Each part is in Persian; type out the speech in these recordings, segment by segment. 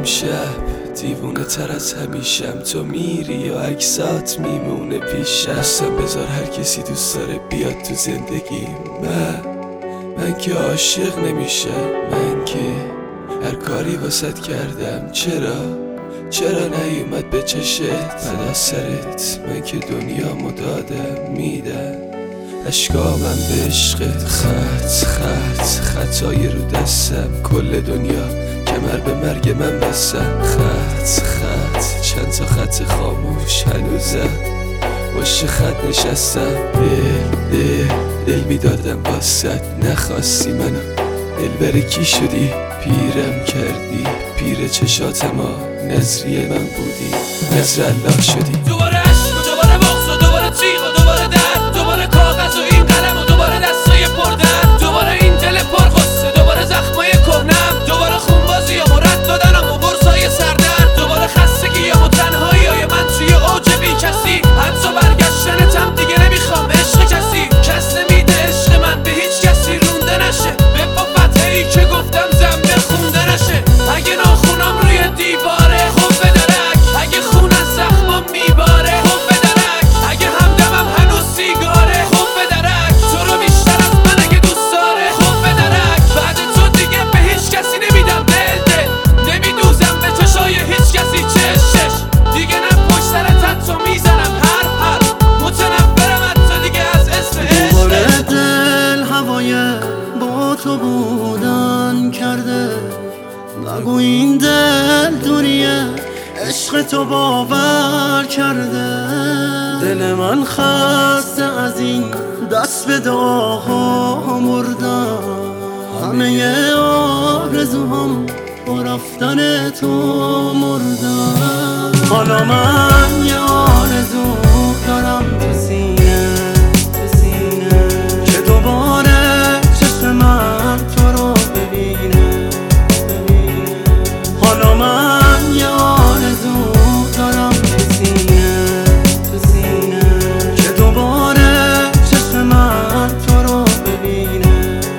امشب دیوونه تر از همیشم، تو میری یا عکسات میمونه پیشم. دستم بذار هر کسی دوست داره بیاد تو زندگی. من که عاشق نمیشم، من که هر کاری واسط کردم. چرا نیومد به چشت بعد از سرت؟ من که دنیامو دادم میدم اشکامم به عشقت. خطای رو دستم، کل دنیا کمر به مرگ من بستم. خط چند تا خط خاموش هنوزم باشه خط نشستم. دل میدادم باست، نخواستی منو دل بره کی شدی؟ پیرم کردی، پیر چشات ما نظریه من بودی، نظر الله شدی. دوباره عشق و دوباره بغض و دوباره تیغ و دوباره درد، دوباره کاغذ و این قلم و دوباره دستای پردرد، دوباره این دل پرغصه، دوباره زخمای کهنم، دوباره خونبازیام و رد دادنم و برسای سردرد، دوباره خستگیام و تنهاییای من توی اوج بی کسی. حتی برگشتنتم دیگه نمیخوام، عشق کس نمیده عشق من به هیچ کسی رونده نشه. به فتحه‌ای که گفتم زنبه خونده نشه. اگه ناخونام روی دیواره خب به درک، اگه خون از زخمام میباره خب به درک، اگه همدمم هنوز سیگاره خب به درک، تو رو بیشتر از من اگه دوست داره خب به درک. بعد تو دیگه به هیچ کسی نمیدم دل نمیدوزم به چشای هیچ کسی چشش. دیگه نه پشت سرت حتی میزنم هر متنفرم حتی دیگه از اسم عشق. دل هوای با تو بودن کرده، نگو این دل دوریه عشق تو باور کرده. دل من خسته از این دست به دعاها مردم، همه آرزوهام با رفتن تو مردم. حالا من یه آرزو دارم تو سینه که دوباره چشم من تو رو ببینه. حالا من یه آرزو دارم تو سینه که دوباره چشم من تو رو ببینه.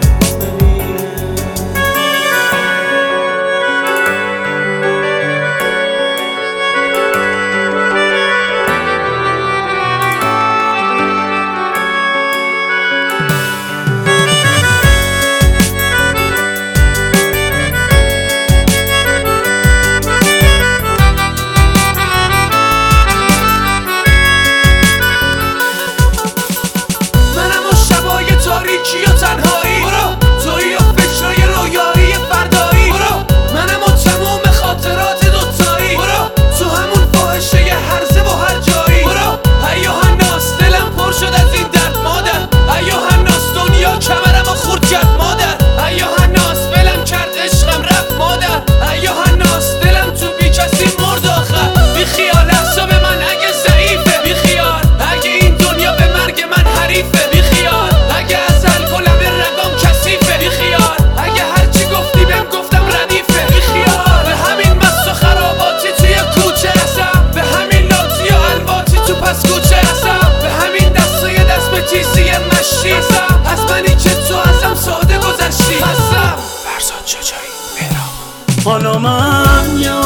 تاریکی و تنهایی برو، تویی و فکرای رویایی فردایی برو، منم و تموم خاطرات دوتایی برو، تو همون فاحشه هرزه و هر جایی برو. ایا هناس دلم پر شد از این درد مادر، ایا هناس دنیا کمرم و خورد کرد مادر، ایا هناس ولم کرد عشقم رفت مادر، ایا هناس دلم تو بی کسی مرد آخر. بی خیال حساب من اگه ضعیفه، بی خیال اگه این دنیا به مرگ من حریفه، بی خیال اگه ازل کلم رگام کثیفه، بی خیال اگه هرچی گفتی بهم گفتم ردیفه، بی خیال به همین مست و خراباتی توی کوچه هستم، به همین لاتی و الواتی تو پس کوچه هستم، به همین دستای دست به تیزی مشتی هستم، از منی که تو ازم ساده گذشتی هستم. فرزاد شجاعی مهراب. حالا من